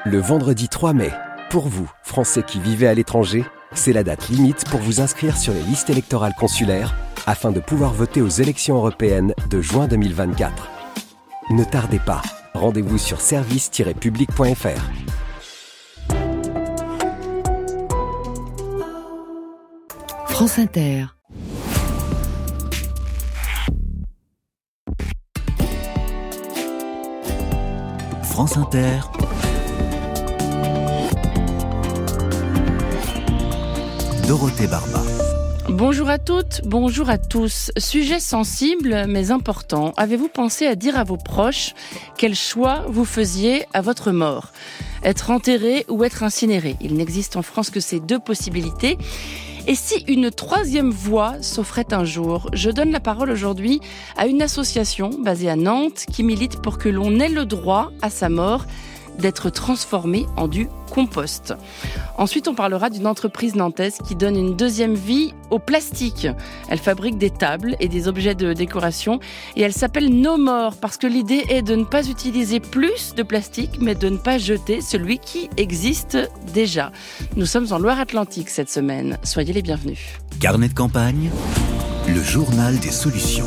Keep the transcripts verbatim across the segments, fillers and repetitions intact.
Le vendredi trois mai, pour vous, Français qui vivez à l'étranger, c'est la date limite pour vous inscrire sur les listes électorales consulaires afin de pouvoir voter aux élections européennes de juin deux mille vingt-quatre. Ne tardez pas, rendez-vous sur service tiret public point f r. France Inter. France Inter. Dorothée Barba. Bonjour à toutes, bonjour à tous. Sujet sensible mais important. Avez-vous pensé à dire à vos proches quel choix vous faisiez à votre mort ? Être enterré ou être incinéré ? Il n'existe en France que ces deux possibilités. Et si une troisième voie s'offrait un jour ? Je donne la parole aujourd'hui à une association basée à Nantes qui milite pour que l'on ait le droit à sa mort d'être transformé en du compost. Ensuite, on parlera d'une entreprise nantaise qui donne une deuxième vie au plastique. Elle fabrique des tables et des objets de décoration et elle s'appelle No More parce que l'idée est de ne pas utiliser plus de plastique mais de ne pas jeter celui qui existe déjà. Nous sommes en Loire-Atlantique cette semaine. Soyez les bienvenus. Carnet de campagne, le journal des solutions.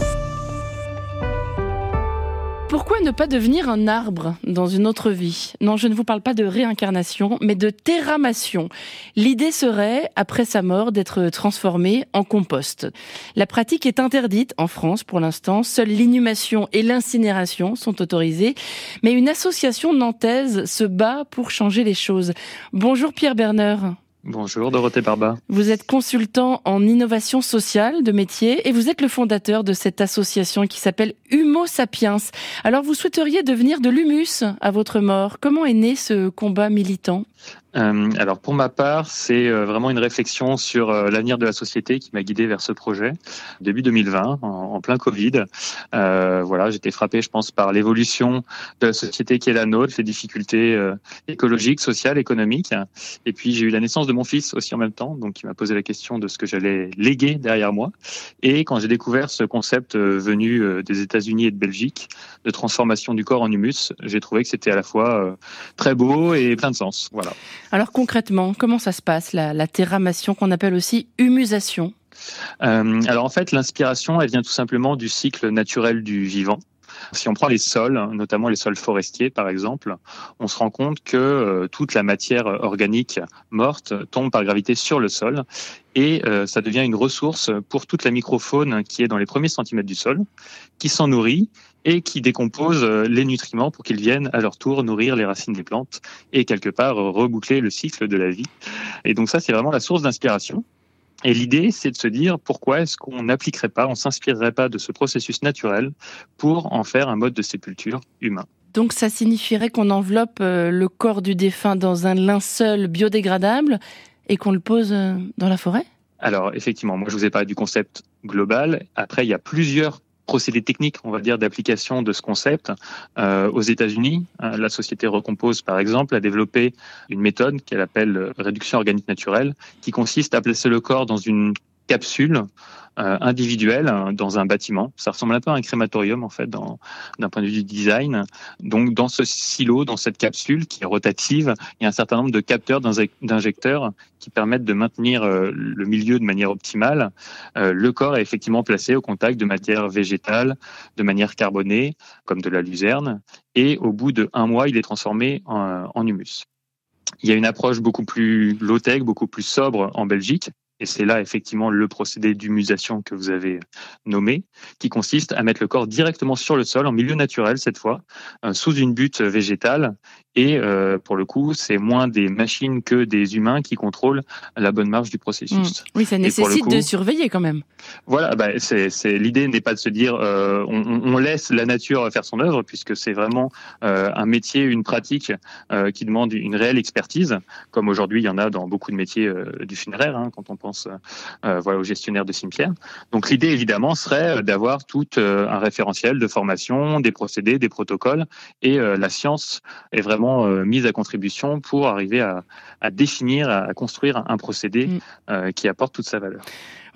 Pourquoi ne pas devenir un arbre dans une autre vie ? Non, je ne vous parle pas de réincarnation, mais de terramation. L'idée serait, après sa mort, d'être transformé en compost. La pratique est interdite en France pour l'instant. Seules l'inhumation et l'incinération sont autorisées. Mais une association nantaise se bat pour changer les choses. Bonjour Pierre Berner. Bonjour Dorothée Barba. Vous êtes consultant en innovation sociale de métier et vous êtes le fondateur de cette association qui s'appelle Humo Sapiens. Alors vous souhaiteriez devenir de l'humus à votre mort. Comment est né ce combat militant ? Euh, alors pour ma part, c'est euh, vraiment une réflexion sur euh, l'avenir de la société qui m'a guidé vers ce projet. Début deux mille vingt, en, en plein Covid, euh, voilà, j'étais frappé, je pense, par l'évolution de la société qui est la nôtre, les difficultés euh, écologiques, sociales, économiques. Et puis j'ai eu la naissance de mon fils aussi en même temps, donc il m'a posé la question de ce que j'allais léguer derrière moi. Et quand j'ai découvert ce concept euh, venu euh, des États-Unis et de Belgique de transformation du corps en humus, j'ai trouvé que c'était à la fois euh, très beau et plein de sens. Voilà. Alors concrètement, comment ça se passe, la, la terramation qu'on appelle aussi humusation ? euh, Alors en fait, l'inspiration, elle vient tout simplement du cycle naturel du vivant. Si on prend les sols, notamment les sols forestiers par exemple, on se rend compte que euh, toute la matière organique morte tombe par gravité sur le sol et euh, ça devient une ressource pour toute la microfaune qui est dans les premiers centimètres du sol, qui s'en nourrit et qui décompose les nutriments pour qu'ils viennent à leur tour nourrir les racines des plantes et quelque part reboucler le cycle de la vie. Et donc ça, c'est vraiment la source d'inspiration. Et l'idée, c'est de se dire pourquoi est-ce qu'on n'appliquerait pas, on s'inspirerait pas de ce processus naturel pour en faire un mode de sépulture humain. Donc ça signifierait qu'on enveloppe le corps du défunt dans un linceul biodégradable et qu'on le pose dans la forêt ? Alors effectivement, moi je vous ai parlé du concept global. Après, il y a plusieurs procédés techniques, on va dire, d'application de ce concept. Euh, aux États-Unis, euh, la société Recompose, par exemple, a développé une méthode qu'elle appelle réduction organique naturelle, qui consiste à placer le corps dans une capsule euh, individuelle dans un bâtiment. Ça ressemble un peu à un crématorium, en fait, dans, d'un point de vue du design. Donc, dans ce silo, dans cette capsule qui est rotative, il y a un certain nombre de capteurs d'injecteurs qui permettent de maintenir euh, le milieu de manière optimale. Euh, le corps est effectivement placé au contact de matière végétale, de manière carbonée, comme de la luzerne, et au bout de un mois, il est transformé en, en humus. Il y a une approche beaucoup plus low-tech, beaucoup plus sobre en Belgique, et c'est là effectivement le procédé d'humusation que vous avez nommé, qui consiste à mettre le corps directement sur le sol, en milieu naturel cette fois, euh, sous une butte végétale. Et euh, pour le coup, c'est moins des machines que des humains qui contrôlent la bonne marche du processus. Mmh. Oui, ça nécessite coup, de surveiller quand même. Voilà, bah, c'est, c'est, l'idée n'est pas de se dire euh, on, on laisse la nature faire son œuvre, puisque c'est vraiment euh, un métier, une pratique euh, qui demande une réelle expertise, comme aujourd'hui il y en a dans beaucoup de métiers euh, du funéraire, hein, quand on pense euh, voilà, aux gestionnaires de cimetières. Donc l'idée évidemment serait d'avoir tout euh, un référentiel de formation, des procédés, des protocoles, et euh, la science est vraiment mise à contribution pour arriver à, à définir, à construire un procédé mmh. euh, qui apporte toute sa valeur.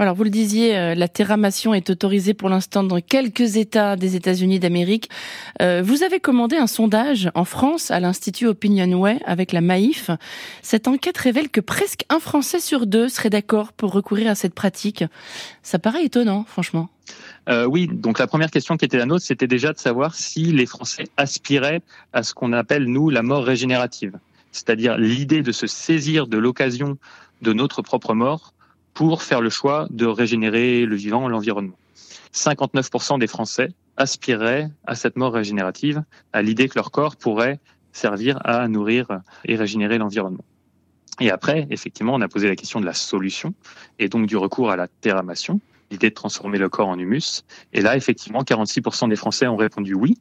Alors, vous le disiez, euh, la terramation est autorisée pour l'instant dans quelques États des États-Unis d'Amérique. Euh, vous avez commandé un sondage en France à l'Institut Opinionway avec la Maïf. Cette enquête révèle que presque un Français sur deux serait d'accord pour recourir à cette pratique. Ça paraît étonnant, franchement. Euh, oui, donc la première question qui était la nôtre, c'était déjà de savoir si les Français aspiraient à ce qu'on appelle, nous, la mort régénérative. C'est-à-dire l'idée de se saisir de l'occasion de notre propre mort pour faire le choix de régénérer le vivant, l'environnement. cinquante-neuf pour cent des Français aspireraient à cette mort régénérative, à l'idée que leur corps pourrait servir à nourrir et régénérer l'environnement. Et après, effectivement, on a posé la question de la solution, et donc du recours à la terramation, l'idée de transformer le corps en humus. Et là, effectivement, quarante-six pour cent des Français ont répondu oui.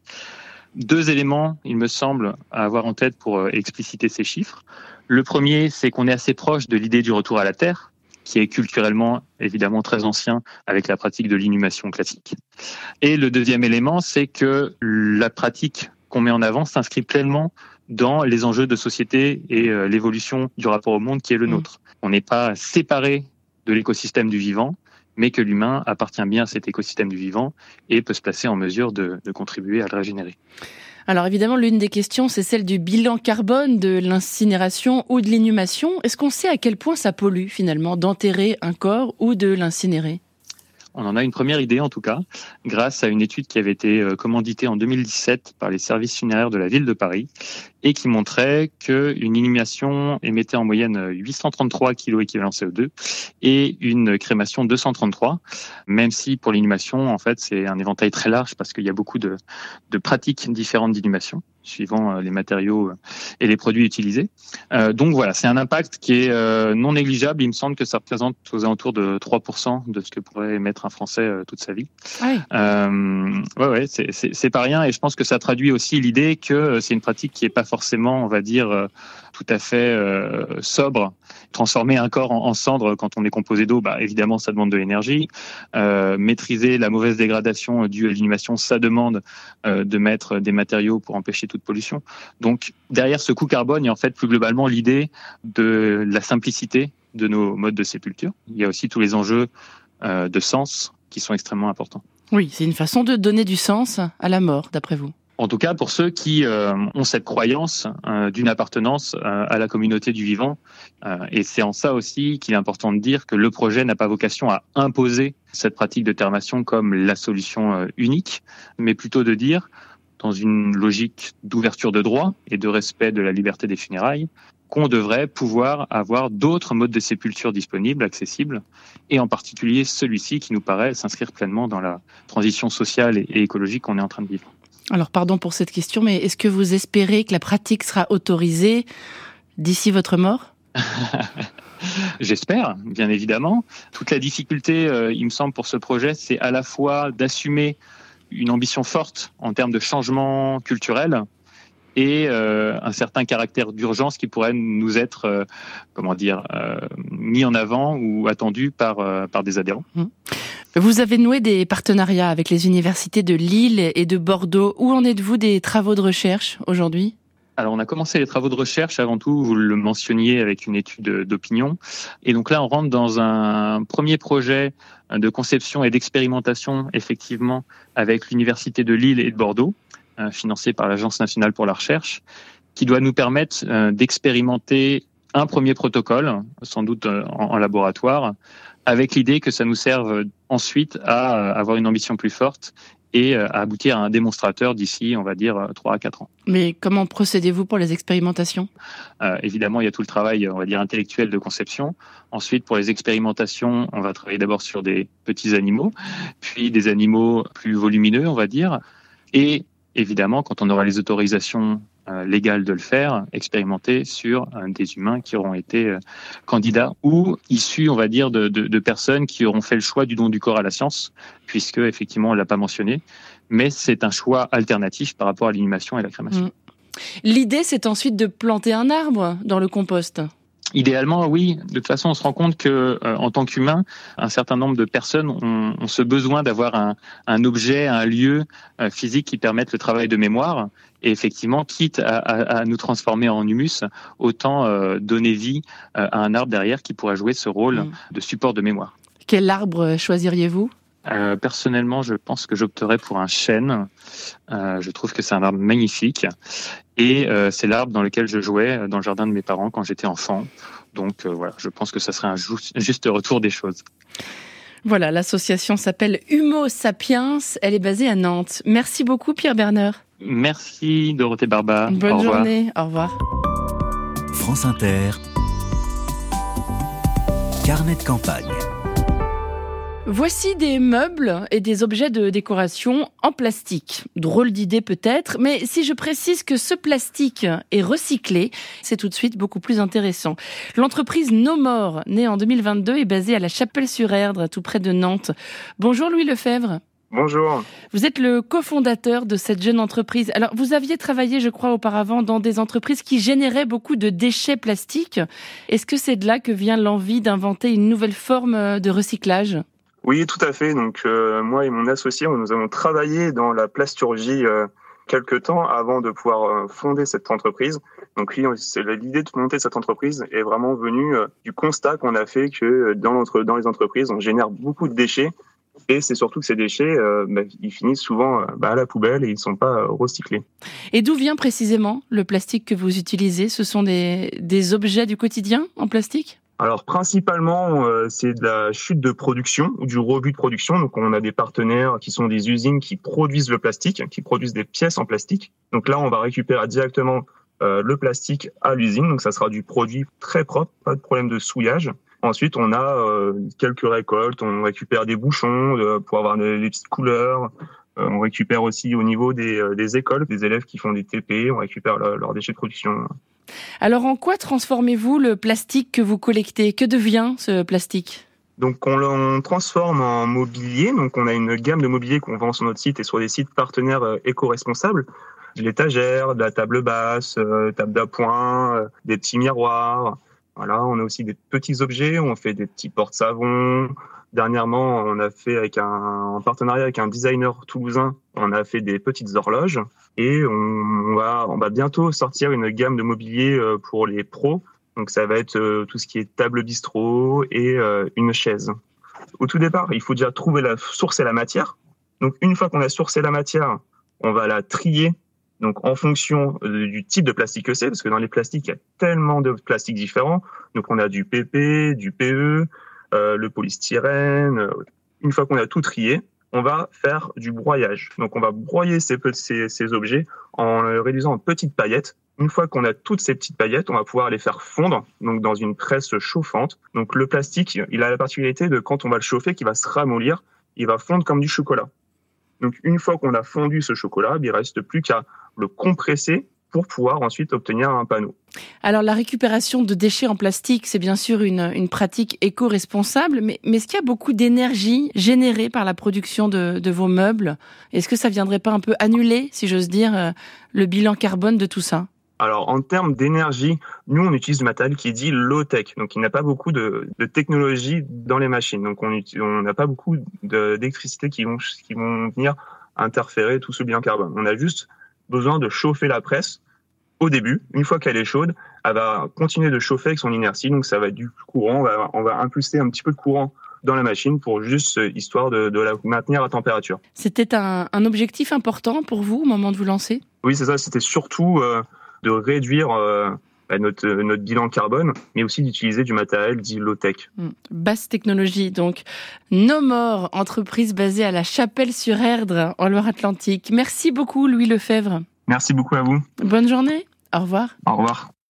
Deux éléments, il me semble, à avoir en tête pour expliciter ces chiffres. Le premier, c'est qu'on est assez proche de l'idée du retour à la terre, qui est culturellement, évidemment, très ancien avec la pratique de l'inhumation classique. Et le deuxième élément, c'est que la pratique qu'on met en avant s'inscrit pleinement dans les enjeux de société et euh, l'évolution du rapport au monde qui est le nôtre. On n'est pas séparé de l'écosystème du vivant, mais que l'humain appartient bien à cet écosystème du vivant et peut se placer en mesure de, de contribuer à le régénérer. Alors évidemment, l'une des questions, c'est celle du bilan carbone de l'incinération ou de l'inhumation. Est-ce qu'on sait à quel point ça pollue finalement d'enterrer un corps ou de l'incinérer ? On en a une première idée en tout cas, grâce à une étude qui avait été commanditée en deux mille dix-sept par les services funéraires de la ville de Paris et qui montrait qu'une inhumation émettait en moyenne huit cent trente-trois kilos équivalent C O deux et une crémation deux cent trente-trois, même si pour l'inhumation, en fait, c'est un éventail très large parce qu'il y a beaucoup de, de pratiques différentes d'inhumation suivant les matériaux et les produits utilisés. Euh, donc voilà, c'est un impact qui est euh, non négligeable. Il me semble que ça représente aux alentours de trois pour cent de ce que pourrait émettre un Français euh, toute sa vie. Oui. Euh, ouais, ouais, c'est, c'est, c'est pas rien. Et je pense que ça traduit aussi l'idée que c'est une pratique qui est pas forcément, on va dire, euh, tout à fait euh, sobre. Transformer un corps en, en cendre quand on est composé d'eau, bah évidemment, ça demande de l'énergie. Euh, maîtriser la mauvaise dégradation due à l'inhumation, ça demande euh, de mettre des matériaux pour empêcher toute pollution. Donc, derrière ce coût carbone, il y a en fait plus globalement l'idée de la simplicité de nos modes de sépulture. Il y a aussi tous les enjeux euh, de sens qui sont extrêmement importants. Oui, c'est une façon de donner du sens à la mort, d'après vous. En tout cas, pour ceux qui euh, ont cette croyance euh, d'une appartenance euh, à la communauté du vivant. Euh, et c'est en ça aussi qu'il est important de dire que le projet n'a pas vocation à imposer cette pratique de terramation comme la solution euh, unique, mais plutôt de dire, dans une logique d'ouverture de droit et de respect de la liberté des funérailles, qu'on devrait pouvoir avoir d'autres modes de sépulture disponibles, accessibles, et en particulier celui-ci qui nous paraît s'inscrire pleinement dans la transition sociale et écologique qu'on est en train de vivre. Alors pardon pour cette question, mais est-ce que vous espérez que la pratique sera autorisée d'ici votre mort ? J'espère, bien évidemment. Toute la difficulté, euh, il me semble, pour ce projet, c'est à la fois d'assumer une ambition forte en termes de changement culturel et euh, un certain caractère d'urgence qui pourrait nous être, euh, comment dire, euh, mis en avant ou attendu par, euh, par des adhérents. Mmh. Vous avez noué des partenariats avec les universités de Lille et de Bordeaux. Où en êtes-vous des travaux de recherche aujourd'hui ? Alors, on a commencé les travaux de recherche, avant tout, vous le mentionniez, avec une étude d'opinion. Et donc là, on rentre dans un premier projet de conception et d'expérimentation, effectivement, avec l'université de Lille et de Bordeaux, financé par l'Agence nationale pour la recherche, qui doit nous permettre d'expérimenter un premier protocole, sans doute en, en laboratoire, avec l'idée que ça nous serve ensuite à avoir une ambition plus forte et à aboutir à un démonstrateur d'ici, on va dire, trois à quatre ans. Mais comment procédez-vous pour les expérimentations ? euh, Évidemment, il y a tout le travail, on va dire, intellectuel de conception. Ensuite, pour les expérimentations, on va travailler d'abord sur des petits animaux, puis des animaux plus volumineux, on va dire. Et évidemment, quand on aura les autorisations euh, légales de le faire, expérimenter sur euh, des humains qui auront été euh, candidats ou issus, on va dire, de, de, de personnes qui auront fait le choix du don du corps à la science, puisque, effectivement, on ne l'a pas mentionné, mais c'est un choix alternatif par rapport à l'inhumation et la crémation. Mmh. L'idée, c'est ensuite de planter un arbre dans le compost. Idéalement, oui. De toute façon, on se rend compte que, euh, en tant qu'humain, un certain nombre de personnes ont, ont ce besoin d'avoir un, un objet, un lieu euh, physique qui permette le travail de mémoire. Et effectivement, quitte à, à, à nous transformer en humus, autant euh, donner vie euh, à un arbre derrière qui pourra jouer ce rôle mmh. de support de mémoire. Quel arbre choisiriez-vous ? Euh, personnellement, je pense que j'opterais pour un chêne. Euh, je trouve que c'est un arbre magnifique. Et euh, c'est l'arbre dans lequel je jouais dans le jardin de mes parents quand j'étais enfant. Donc euh, voilà, je pense que ça serait un ju- juste retour des choses. Voilà, l'association s'appelle Humo Sapiens. Elle est basée à Nantes. Merci beaucoup, Pierre Berner. Merci, Dorothée Barba. Bonne Au revoir. journée. Au revoir. France Inter, carnet de campagne. Voici des meubles et des objets de décoration en plastique. Drôle d'idée peut-être, mais si je précise que ce plastique est recyclé, c'est tout de suite beaucoup plus intéressant. L'entreprise No More, née en deux mille vingt-deux, est basée à La Chapelle-sur-Erdre, tout près de Nantes. Bonjour Louis Lefebvre. Bonjour. Vous êtes le cofondateur de cette jeune entreprise. Alors, vous aviez travaillé, je crois, auparavant dans des entreprises qui généraient beaucoup de déchets plastiques. Est-ce que c'est de là que vient l'envie d'inventer une nouvelle forme de recyclage ? Oui, tout à fait. Donc euh, moi et mon associé, nous avons travaillé dans la plasturgie euh, quelques temps avant de pouvoir euh, fonder cette entreprise. Donc oui, c'est l'idée de monter cette entreprise est vraiment venue euh, du constat qu'on a fait que dans, l'entre, dans les entreprises, on génère beaucoup de déchets. Et c'est surtout que ces déchets, euh, bah, ils finissent souvent euh, bah, à la poubelle et ils ne sont pas euh, recyclés. Et d'où vient précisément le plastique que vous utilisez ? Ce sont des, des objets du quotidien en plastique ? Alors principalement, euh, c'est de la chute de production ou du rebut de production. Donc on a des partenaires qui sont des usines qui produisent le plastique, qui produisent des pièces en plastique. Donc là, on va récupérer directement euh, le plastique à l'usine. Donc ça sera du produit très propre, pas de problème de souillage. Ensuite, on a euh, quelques récoltes, on récupère des bouchons euh, pour avoir des, des petites couleurs. Euh, on récupère aussi au niveau des, euh, des écoles, des élèves qui font des T P, on récupère le, leurs déchets de production. Alors, en quoi transformez-vous le plastique que vous collectez ? Que devient ce plastique ? Donc, on le transforme en mobilier. Donc, on a une gamme de mobilier qu'on vend sur notre site et sur des sites partenaires euh, éco-responsables. De l'étagère, de la table basse, euh, table d'appoint, euh, des petits miroirs. Voilà, on a aussi des petits objets. On fait des petits porte-savons. Dernièrement, on a fait avec un, en partenariat avec un designer toulousain, on a fait des petites horloges et on, on va, on va bientôt sortir une gamme de mobilier pour les pros. Donc ça va être tout ce qui est table bistrot et euh, une chaise. Au tout départ, il faut déjà trouver la sourcer la matière. Donc une fois qu'on a sourcé la matière, on va la trier. Donc en fonction du type de plastique que c'est, parce que dans les plastiques, il y a tellement de plastiques différents. Donc on a du P P, du P E, euh, le polystyrène. Une fois qu'on a tout trié, on va faire du broyage. Donc on va broyer ces, ces, ces objets en les réduisant en petites paillettes. Une fois qu'on a toutes ces petites paillettes, on va pouvoir les faire fondre donc dans une presse chauffante. Donc le plastique, il a la particularité de quand on va le chauffer, qu'il va se ramollir, il va fondre comme du chocolat. Donc une fois qu'on a fondu ce chocolat, il ne reste plus qu'à le compresser pour pouvoir ensuite obtenir un panneau. Alors la récupération de déchets en plastique, c'est bien sûr une, une pratique éco-responsable, mais, mais est-ce qu'il y a beaucoup d'énergie générée par la production de, de vos meubles ? Est-ce que ça ne viendrait pas un peu annuler, si j'ose dire, euh, le bilan carbone de tout ça ? Alors en termes d'énergie, nous on utilise du matériel qui est dit low-tech, donc il n'y a pas beaucoup de, de technologie dans les machines, donc on n'a pas beaucoup de, d'électricité qui vont, qui vont venir interférer tout ce bilan carbone. On a juste besoin de chauffer la presse au début. Une fois qu'elle est chaude, elle va continuer de chauffer avec son inertie, donc ça va être du courant, on va, on va impulser un petit peu de courant dans la machine pour juste histoire de, de la maintenir à température. C'était un, un objectif important pour vous au moment de vous lancer ? Oui, c'est ça, c'était surtout euh, de réduire euh, notre, notre bilan carbone, mais aussi d'utiliser du matériel dit low-tech. Mmh. Basse technologie, donc. No More, entreprise basée à La Chapelle-sur-Erdre, en Loire-Atlantique. Merci beaucoup, Louis Lefebvre. Merci beaucoup à vous. Bonne journée. Au revoir. Au revoir.